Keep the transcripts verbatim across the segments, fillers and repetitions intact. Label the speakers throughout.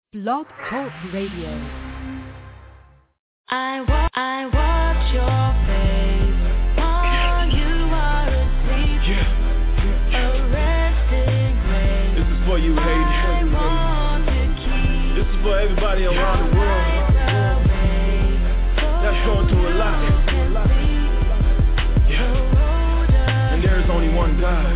Speaker 1: Blog Talk Radio.
Speaker 2: I, wa- I watch your face while you are asleep. Yeah. Arrested grace.
Speaker 3: This is for you, Haiti. This is for everybody around the world that's going through a lot. Yeah. And there is only one God.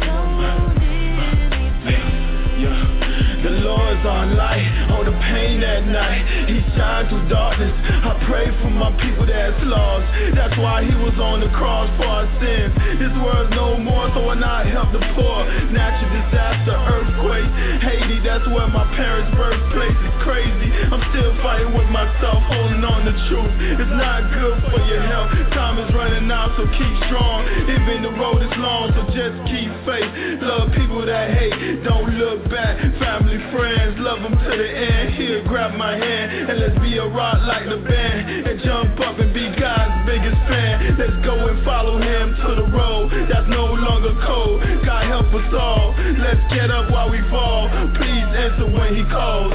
Speaker 3: Yeah. Yeah. The Lord's our light, oh the pain at night. He shines through darkness. I pray for my people that's lost. That's why he was on the cross for our sins. This world's no more, so when I help the poor. Natural disaster, earthquake, Haiti, that's where my parents' birthplace is crazy. I'm still fighting with myself, holding on to truth. It's not good for your health. Time is running out, so keep strong. Even the road is long, so just keep faith. Love people that hate, don't look back. Family, friends, love them to the end. Here, grab my hand and let's be a rock like the band and jump up and be God's biggest fan. Let's go and follow him to the road that's no longer cold. God help us all. Let's get up while we fall. Please answer when he calls.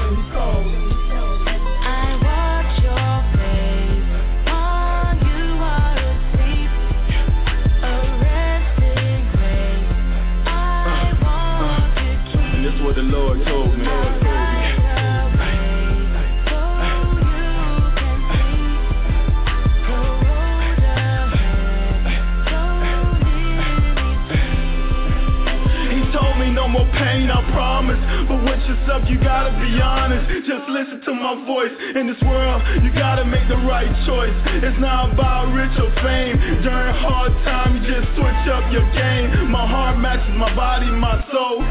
Speaker 2: I watch your face while you are asleep. Arrested grace. I want to keep.
Speaker 3: And this is what the Lord told me. No more pain, I promise. But with yourself, you gotta be honest. Just listen to my voice. In this world, you gotta make the right choice. It's not about rich or fame. During hard time, you just switch up your game. My heart matches my body, my soul.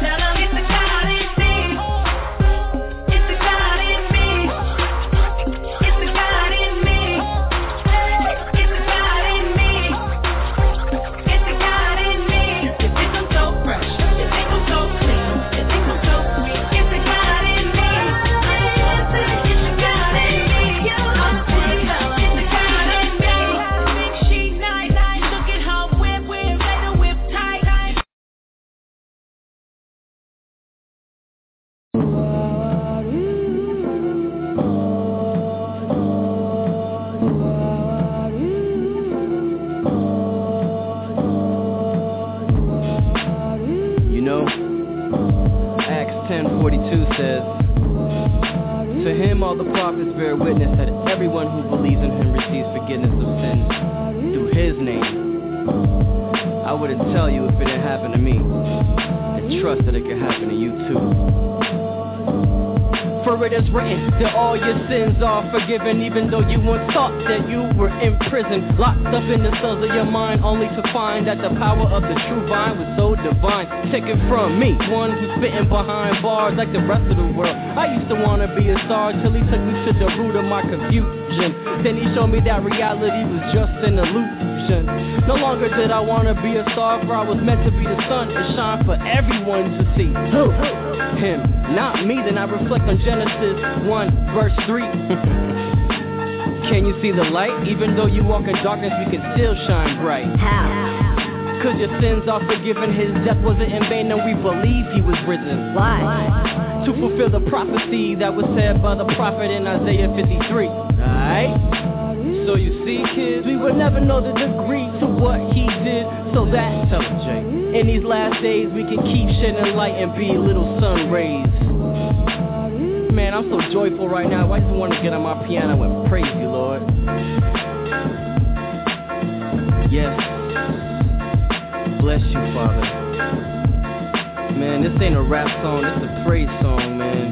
Speaker 4: Forgiven, even though you once thought that you were in prison, locked up in the cells of your mind, only to find that the power of the true vine was so divine. Taken from me, one who's spitting behind bars like the rest of the world. I used to want to be a star till he took me to the root of my confusion. Then he showed me that reality was just an illusion. No longer did I want to be a star, for I was meant to be the sun and shine for everyone to see. Who? Him, not me. Then I reflect on Genesis one verse three. Can you see the light? Even though you walk in darkness, we can still shine bright. How? Cause your sins are forgiven. His death wasn't in vain, and we believe he was risen. Why? To fulfill the prophecy that was said by the prophet in Isaiah fifty-three. Alright? So you see, kids, we would never know the degree to what he did. So that, tell him, Jay, in these last days, we can keep shedding light and be little sun rays. Man, I'm so joyful right now. I just want to get on my piano and praise you, Lord. Yes. Bless you, Father. Man, this ain't a rap song. This is a praise song, man.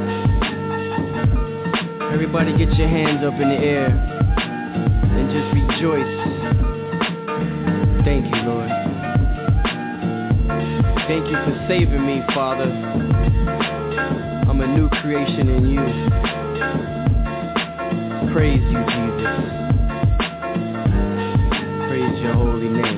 Speaker 4: Everybody get your hands up in the air and just rejoice. Thank you, Lord. Thank you for saving me, Father. I'm a new creation in you. Praise you, Jesus. Praise your holy name.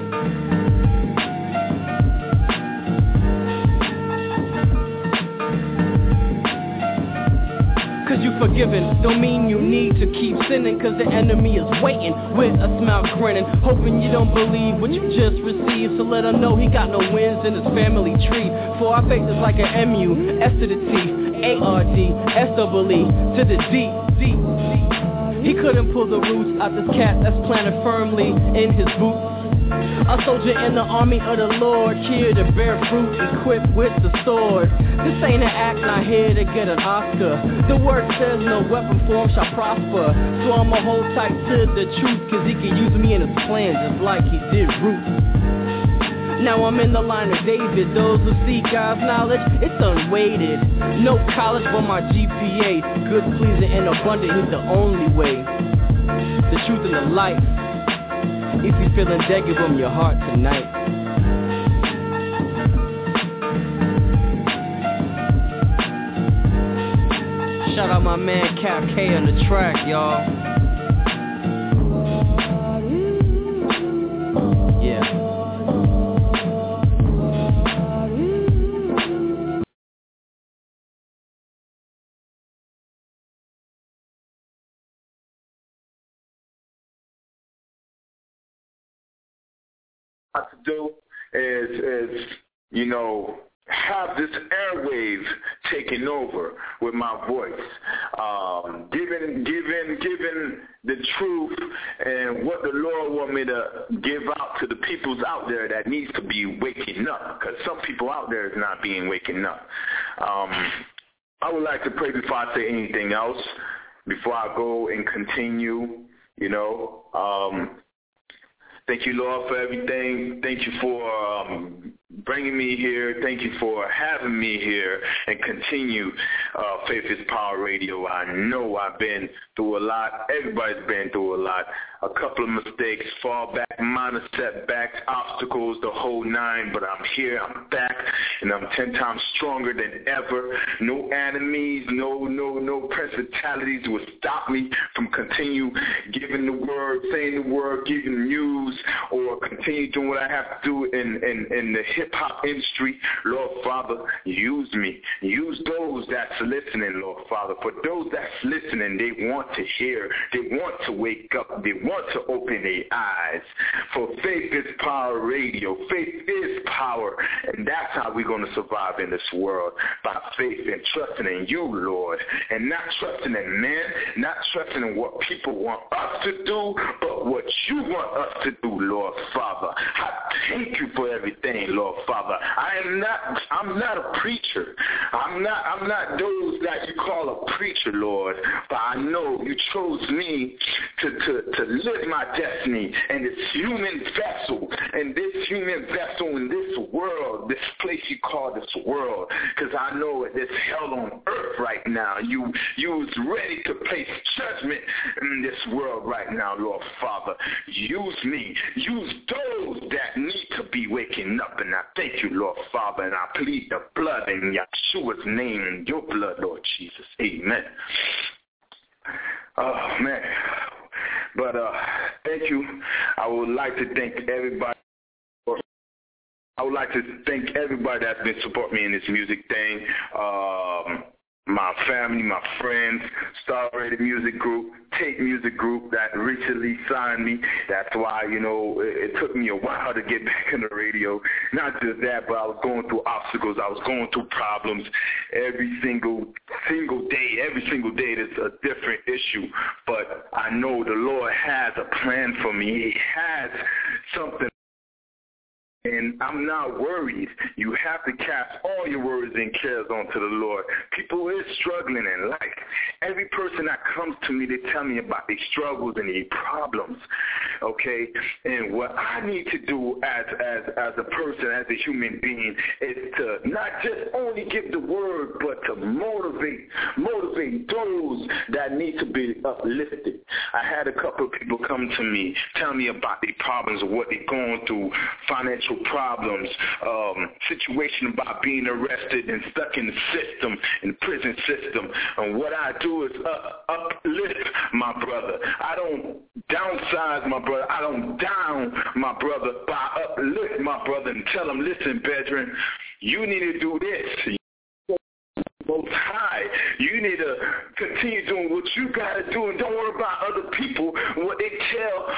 Speaker 4: Cause you forgiven don't mean you need to keep sinning. Cause the enemy is waiting with a smile grinning, hoping you don't believe what you just received. So let him know he got no wins in his family tree. For our faith is like an M U, S to the T, A R D, S double E, to the D, D, D. He couldn't pull the roots out this cat that's planted firmly in his boots. A soldier in the army of the Lord, here to bear fruit, equipped with the sword. This ain't an act, not here to get an Oscar. The word says no weapon form shall prosper. So I'ma hold tight to the truth, cause he can use me in his plan just like he did Ruth. Now I'm in the line of David. Those who seek God's knowledge, it's unweighted. No college but my G P A. Good, pleasing, and abundant, he's the only way. The truth and the light. If you're feeling dead, give him your heart tonight. Shout out my man Cap K on the track, y'all. Yeah.
Speaker 5: To do is, is, you know, have this airwave taken over with my voice, um, giving, giving, giving the truth and what the Lord want me to give out to the peoples out there that needs to be waking up, because some people out there is not being waking up. Um, I would like to pray before I say anything else, before I go and continue, you know. Um, Thank you, Lord, for everything. Thank you for um, bringing me here. Thank you for having me here and continue uh, Faith is Power Radio. I know I've been through a lot. Everybody's been through a lot. A couple of mistakes, fall back, minor setbacks, obstacles, the whole nine. But I'm here, I'm back, and I'm ten times stronger than ever. No enemies, no, no, no principalities will stop me from continue giving the word, saying the word, giving news, or continue doing what I have to do in, in, in the hip-hop industry. Lord Father, use me. Use those that's listening, Lord Father. For those that's listening, they want to hear. They want to wake up. They want to open their eyes. For Faith is Power Radio. Faith is power. And that's how we're going to survive in this world. By faith and trusting in you, Lord. And not trusting in man. Not trusting in what people want us to do, but what you want us to do, Lord Father. I thank you for everything, Lord Father. I am not I'm not a preacher. I'm not I'm not those that you call a preacher, Lord. But I know you chose me to, to, to live my destiny in this human vessel, and this human vessel in this world, this place you call this world, because I know there's hell on earth right now. You you was ready to place judgment in this world right now, Lord Father. Use me. Use those that need to be waking up, and I thank you, Lord Father, and I plead the blood in Yeshua's name, in your blood, Lord Jesus. Amen. Oh, man. But uh, thank you. I would like to thank everybody. I would like to thank everybody that's been supporting me in this music thing. Um, my family, my friends, Star Rated Music Group, Take Music Group that recently signed me. That's why, you know, it, it took me a while to get back on the radio. Not just that, but I was going through obstacles. I was going through problems every single single day. Every single day there's a different issue. But I know the Lord has a plan for me. He has something. And I'm not worried. You have to cast all your worries and cares onto the Lord. People is struggling in life. Every person that comes to me, they tell me about their struggles and their problems, okay? And what I need to do as, as, as a person, as a human being, is to not just only give the word, but to motivate, motivate those that need to be uplifted. I had a couple of people come to me, tell me about their problems, what they're going through, financial problems, um, situation about being arrested and stuck in the system, in the prison system. And what I do is up, uplift my brother. I don't downsize my brother. I don't down my brother, but I uplift my brother and tell him, listen, brethren, you need to do this. Most High. You need to continue doing what you got to do, and don't worry about other people, what they tell about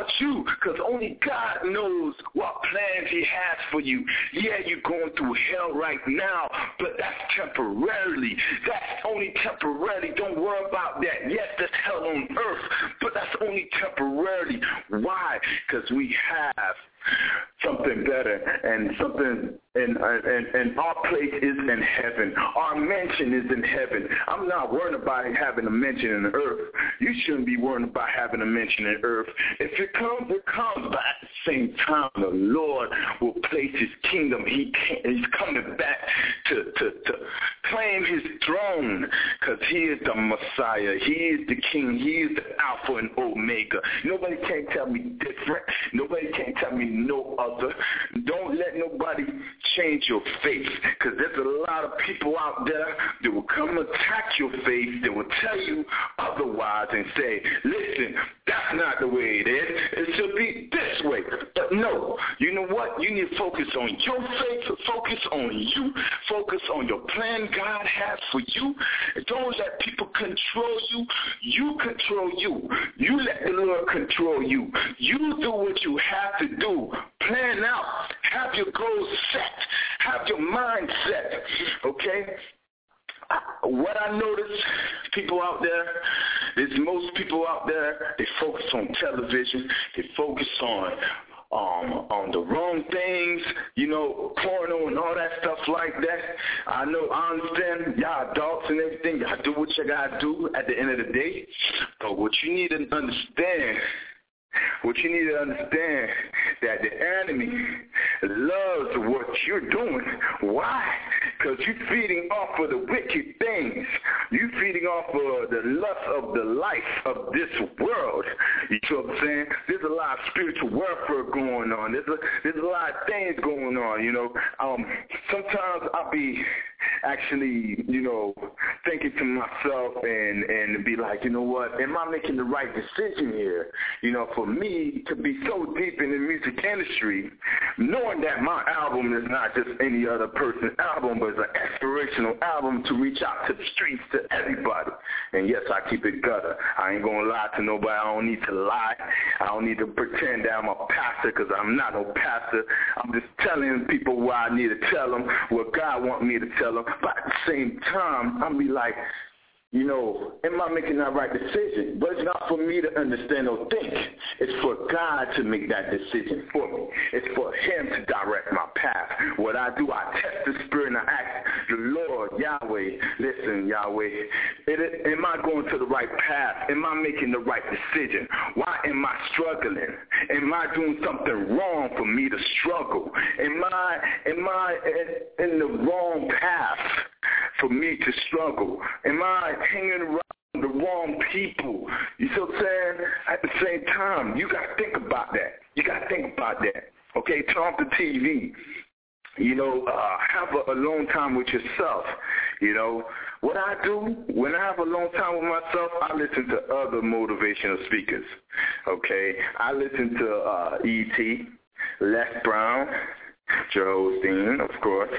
Speaker 5: you, because only God knows what plans he has for you. Yeah, you're going through hell right now, but that's temporarily. That's only temporarily. Don't worry about that. Yes, that's hell on earth, but that's only temporarily. Why? Because we have something better, and something, and, and, and our place is in heaven. Our mansion is in heaven. I'm not worried about having a mansion in the earth. You shouldn't be worried about having a mansion in earth. If it comes, it comes, but at the same time, the Lord will place his kingdom. He can't, he's coming back to, to, to claim his throne, because he is the Messiah. He is the King. He is the Alpha and Omega. Nobody can tell me different. Nobody can tell me no other. Don't let nobody change your faith, because there's a lot of people out there that will come attack your faith. They will tell you otherwise and say, listen, that's not the way it is. It should be this way. But no, you know what? You need to focus on your faith. Focus on you. Focus on your plan God has for you. Don't let people control you. You control you. You let the Lord control you. You do what you have to do. Plan out. Have your goals set. Have your mind set. Okay? What I notice, people out there, is most people out there, they focus on television. They focus on um, on the wrong things, you know, porno and all that stuff like that. I know, I understand, y'all adults and everything. Y'all do what you got to do at the end of the day. But what you need to understand What you need to understand, that the enemy loves what you're doing. Why? Because you're feeding off of the wicked things. You're feeding off of the lust of the life of this world. You know what I'm saying? There's a lot of spiritual warfare going on. There's a, there's a lot of things going on, you know. Um, sometimes I'll be actually, you know, thinking to myself and, and be like, you know what, am I making the right decision here? You know, for me to be so deep in the music industry, knowing that my album is not just any other person's album, but it's an aspirational album to reach out to the streets, to everybody. And yes, I keep it gutter. I ain't going to lie to nobody. I don't need to lie. I don't need to pretend that I'm a pastor, because I'm not no pastor. I'm just telling people what I need to tell them, what God wants me to tell them. But at the same time, I'm be like, you know, am I making that right decision? But it's not for me to understand or think. It's for God to make that decision for me. It's for him to direct my path. What I do, I test the spirit and I ask the Lord, Yahweh, listen, Yahweh, it, am I going to the right path? Am I making the right decision? Why am I struggling? Am I doing something wrong for me to struggle? Am I, am I in, in the wrong path for me to struggle? Am I hanging around the wrong people? You see what I'm saying? At the same time, you got to think about that. You got to think about that. Okay, turn off the T V. You know, uh, have a, a long time with yourself. You know, what I do when I have a long time with myself, I listen to other motivational speakers. Okay, I listen to uh, E T, Les Brown, Joel Osteen, of course.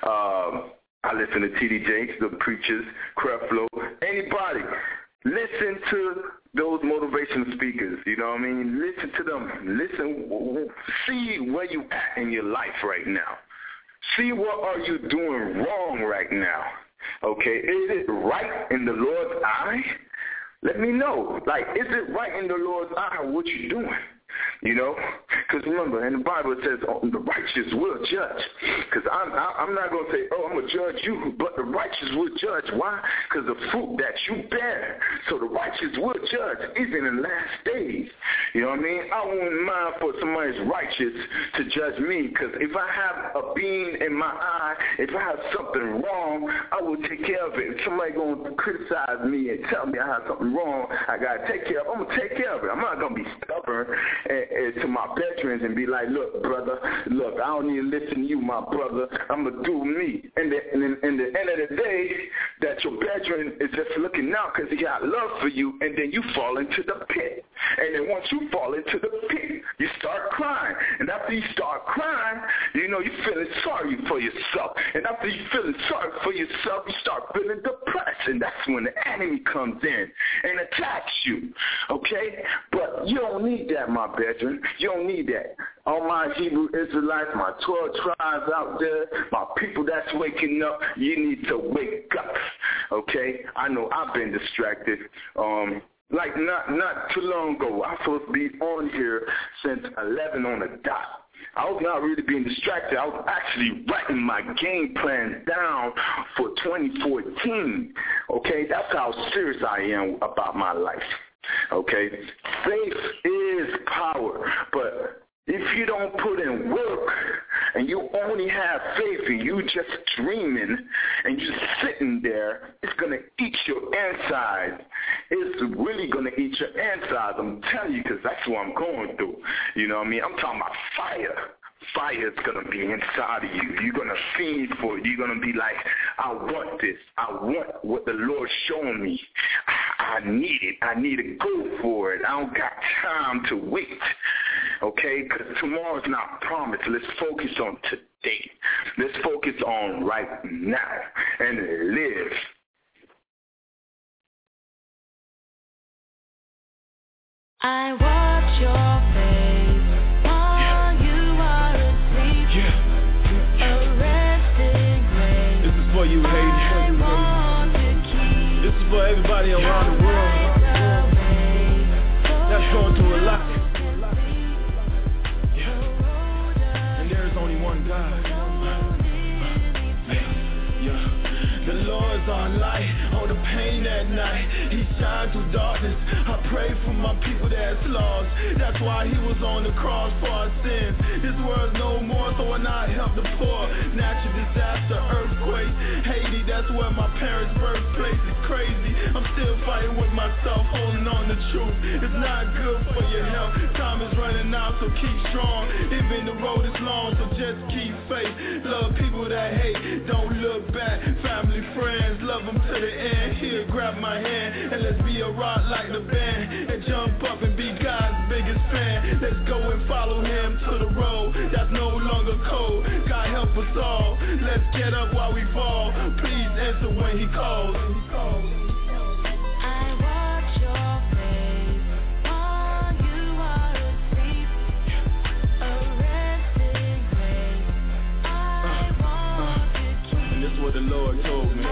Speaker 5: Um, I listen to T D Jakes, the Preachers, Creflo, anybody. Listen to those motivational speakers, you know what I mean? Listen to them. Listen, see where you at in your life right now. See what are you doing wrong right now, okay? Is it right in the Lord's eye? Let me know. Like, is it right in the Lord's eye what you're doing? You know, because remember, in the Bible it says oh, the righteous will judge. Because I'm, I'm not going to say, oh, I'm going to judge you, but the righteous will judge. Why? Because the fruit that you bear. So the righteous will judge, even in the last days. You know what I mean? I wouldn't mind for somebody's righteous to judge me, because if I have a beam in my eye, if I have something wrong, I will take care of it. If somebody going to criticize me and tell me I have something wrong, I got to take care of it. I'm going to take care of it. I'm not going to be stubborn and, and to my veterans and be like, look, brother, look, I don't need to listen to you, my brother. I'm going to do me. And the, and in the end of the day, that your veteran is just looking out because he got love for you, and then you fall into the pit. And then once you fall into the pit, you start crying. And after you start crying, you know, you're feeling sorry for yourself. And after you're feeling sorry for yourself, you start feeling depressed. And that's when the enemy comes in and attacks you, okay? But you don't need that, my brethren. You don't need that. All my Hebrew Israelites, my twelve tribes out there, my people that's waking up, you need to wake up, okay? I know I've been distracted. Um... Like not not too long ago, I was supposed to be on here since eleven on the dot. I was not really being distracted. I was actually writing my game plan down for twenty fourteen. Okay, that's how serious I am about my life. Okay, faith is power, but if you don't put in work and you only have faith and you just dreaming and you sitting there, it's going to eat your inside. It's really going to eat your insides. I'm telling you, because that's what I'm going through. You know what I mean? I'm talking about fire. Fire is going to be inside of you. You're going to feed for it. You're going to be like, I want this. I want what the Lord's showing me. I need it. I need to go for it. I don't got time to wait. Okay? Because tomorrow's not promised. Let's focus on today. Let's focus on right now and live.
Speaker 2: I watch your face.
Speaker 3: For you, Haiti. This is for everybody around the world that's going through a lot. Yeah. And there is only one God. Yeah. Yeah. The Lord's our light, oh the pain at night. He shines through darkness. I pray for my people that's lost. That's why he was on the cross for our sins. This world's no more, so when I help the poor. Natural disaster, earthquake, Haiti, that's where my parents' birthplace is crazy. I'm still fighting with myself, holding on to truth. It's not good for your health. Time is running out, so keep strong. Even the road is long, so just keep faith. Love people that hate, don't look back. Family, friends, love them to the end. Here, grab my hand, and let's be a rock like the band. And jump up and be God's biggest fan. Let's go and follow him to the road that's no longer cold. God help us all. Let's get up while we fall. Please answer when he calls.
Speaker 2: I watch your face while you are asleep. Arrested grace. I want to keep.
Speaker 3: And this is what the Lord told me.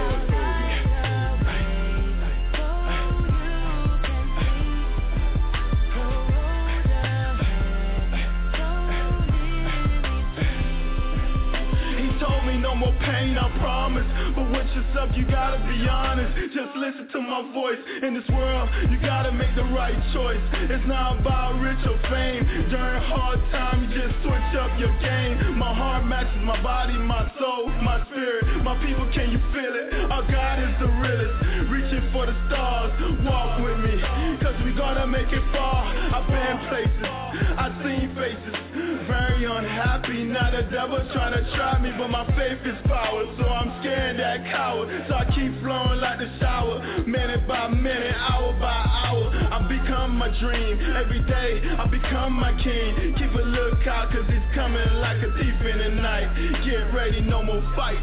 Speaker 3: No more pain, I promise. But with yourself, you gotta be honest. Just listen to my voice. In this world, you gotta make the right choice. It's not about rich or fame. During hard times, you just switch up your game. My heart matches my body, my soul, my spirit. My people, can you feel it? Our God is the realest. Reaching for the stars, walk with me. Cause we gonna make it far. I've been places, I've seen faces. Very unhappy, now the devil trying to try me, but my faith is power, so I'm scared that coward. So I keep flowing like the shower, minute by minute, hour by hour. I become my dream, every day I become my king. Keep a lookout, cause it's coming like a thief in the night. Get ready, no more fight.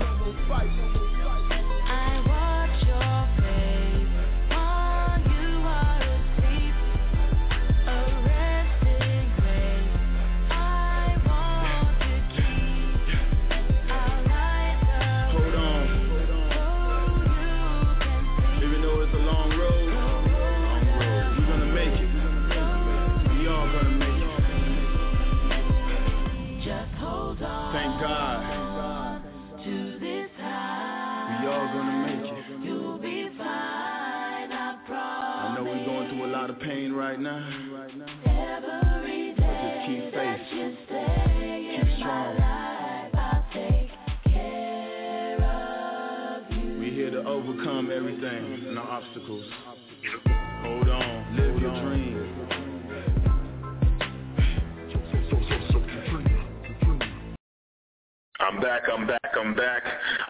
Speaker 2: I watch your face while you are asleep. Arrested grace. I want to keep. I'll rise up.
Speaker 3: Hold on.
Speaker 2: So you can see.
Speaker 3: Even though it's a long road, long road, we're gonna make it. We all gonna make it.
Speaker 2: Just hold on.
Speaker 3: Thank God.
Speaker 2: To this high.
Speaker 3: We all gonna make it.
Speaker 2: You'll be fine, I promise.
Speaker 3: I know we're going through a lot of pain right now.
Speaker 2: Every day
Speaker 3: Just keep faith.
Speaker 2: that you stay
Speaker 3: Keep
Speaker 2: in
Speaker 3: strong.
Speaker 2: my life, I'll take care of you.
Speaker 3: We're here to overcome everything and our obstacles. Hold on, live your dream.
Speaker 5: I'm back, I'm back, I'm back.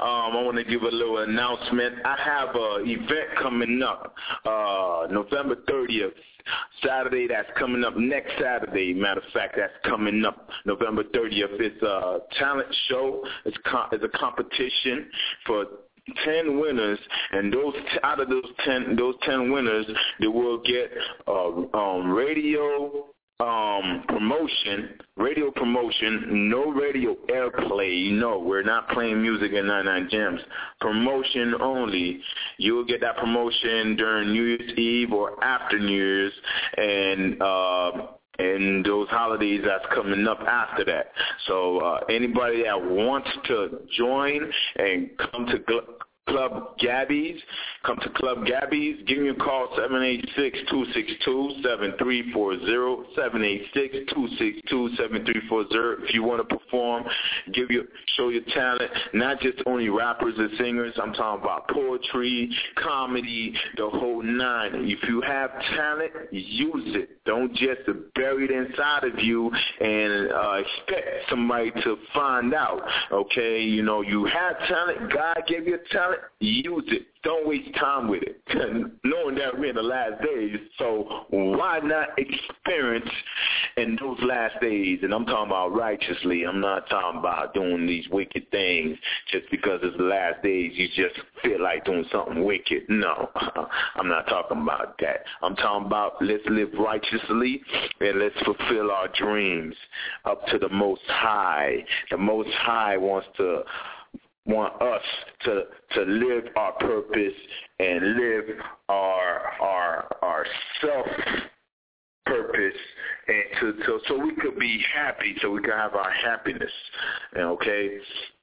Speaker 5: um, I want to give a little announcement. I have an event coming up uh, November thirtieth. Saturday, that's coming up next Saturday. Matter of fact, that's coming up November thirtieth. It's a talent show. It's, co- it's a competition for ten winners, and those out of those ten, those ten winners, they will get uh, um, radio um, promotion, radio promotion, no radio airplay. No, we're not playing music in ninety-nine Gems. Promotion only. You will get that promotion during New Year's Eve or after New Year's, and uh, and those holidays that's coming up after that. So uh, anybody that wants to join and come to Gl- Club Gabby's, come to Club Gabby's, give me a call, seven eight six, two six two, seven three four zero, seven eight six, two six two, seven three four zero. If you want to perform, give your, show your talent, not just only rappers and singers. I'm talking about poetry, comedy, the whole nine. If you have talent, use it. Don't just bury it inside of you and uh, expect somebody to find out, okay? You know, you have talent. God gave you talent. Use it. Don't waste time with it. Knowing that we're in the last days, so why not experience in those last days? And I'm talking about righteously. I'm not talking about doing these wicked things just because it's the last days. You just feel like doing something wicked. No, I'm not talking about that. I'm talking about let's live righteously and let's fulfill our dreams up to the Most High. The Most High wants to want us to to live our purpose and live our our our self purpose, and to, to so we could be happy, so we can have our happiness. Okay,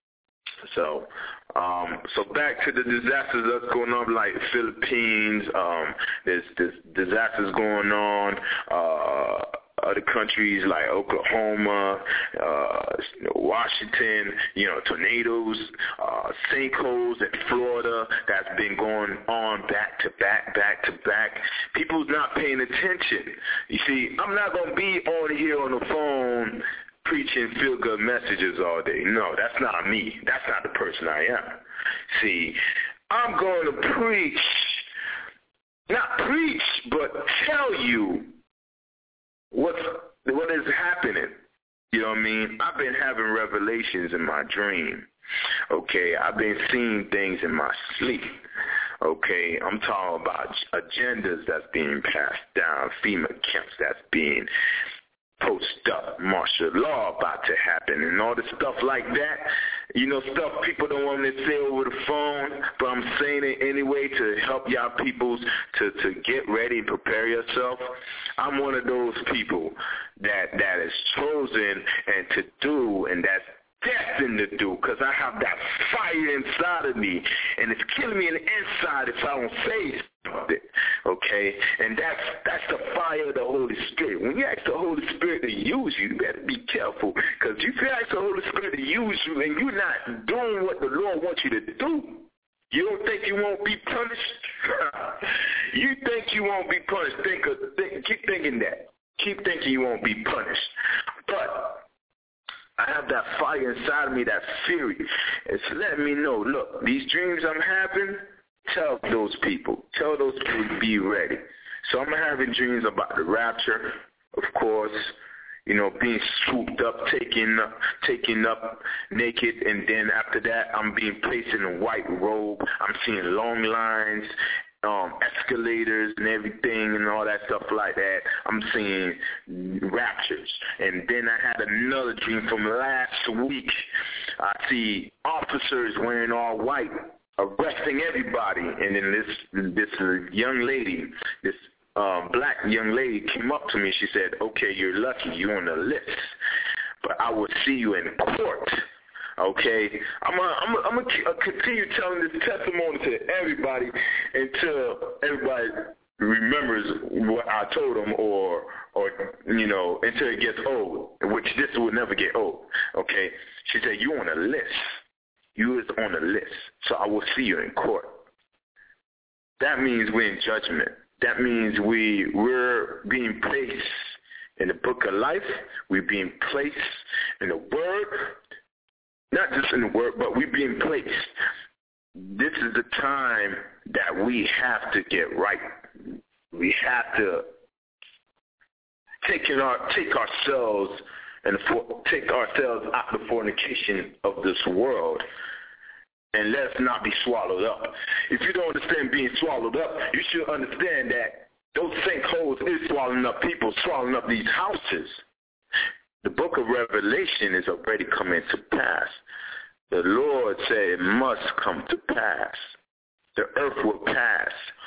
Speaker 5: so um, so back to the disasters that's going on, like Philippines. Um, there's, there's disasters going on. Uh, Other countries like Oklahoma, uh, Washington, you know, tornadoes, uh, sinkholes in Florida that's been going on back to back, back to back. People's not paying attention. You see, I'm not going to be on here on the phone preaching feel-good messages all day. No, that's not me. That's not the person I am. See, I'm going to preach, not preach, but tell you What's, what is happening? You know what I mean? I've been having revelations in my dream. Okay, I've been seeing things in my sleep. Okay, I'm talking about agendas that's being passed down, FEMA camps that's being posted up, martial law about to happen, and all this stuff like that. You know, stuff people don't want to say over the phone, but I'm saying it anyway to help y'all peoples to, to get ready and prepare yourself. I'm one of those people that that is chosen and to do, and that's destined to do, because I have that fire inside of me, and it's killing me in the inside if I don't say something, okay? And that's that's the fire of the Holy Spirit. When you ask the Holy Spirit to use you, you better be careful, because if you ask the Holy Spirit to use you and you're not doing what the Lord wants you to do, you don't think you won't be punished? You think you won't be punished. Think, of, think, keep thinking that. Keep thinking you won't be punished. But I have that fire inside of me, that fury. It's letting me know, look, these dreams I'm having, tell those people. Tell those people to be ready. So I'm having dreams about the rapture, of course, you know, being swooped up, taken up, taken up naked, and then after that I'm being placed in a white robe. I'm seeing long lines, um, escalators and everything and all that stuff like that. I'm seeing raptures. And then I had another dream from last week. I see officers wearing all white, arresting everybody. And then this this young lady, this um, black young lady came up to me. She said, okay, you're lucky. You're on the list. But I will see you in court. Okay, I'm gonna I'm I'm gonna continue telling this testimony to everybody until everybody remembers what I told them, or or you know, until it gets old, which this will never get old. Okay, she said you on a list, you is on a list, so I will see you in court. That means we're in judgment. That means we we're being placed in the book of life. We're being placed in the Word. not just in the word, but we're being placed. This is the time that we have to get right. We have to take, in our, take ourselves and for, take ourselves out of the fornication of this world, and let's not be swallowed up. If you don't understand being swallowed up, you should understand that those sinkholes is swallowing up people, swallowing up these houses. The book of Revelation is already coming to pass. The Lord said it must come to pass. The earth will pass.